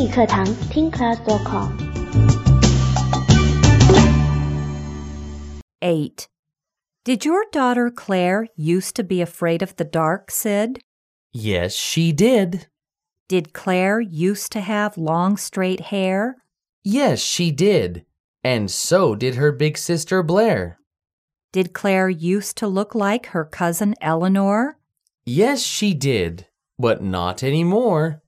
语课堂听 class.com。 8. Did your daughter Claire used to be afraid of the dark, Sid? Yes, she did. Did Claire used to have long straight hair? Yes, she did. And so did her big sister Blair. Did Claire used to look like her cousin Eleanor? Yes, she did, but not anymore.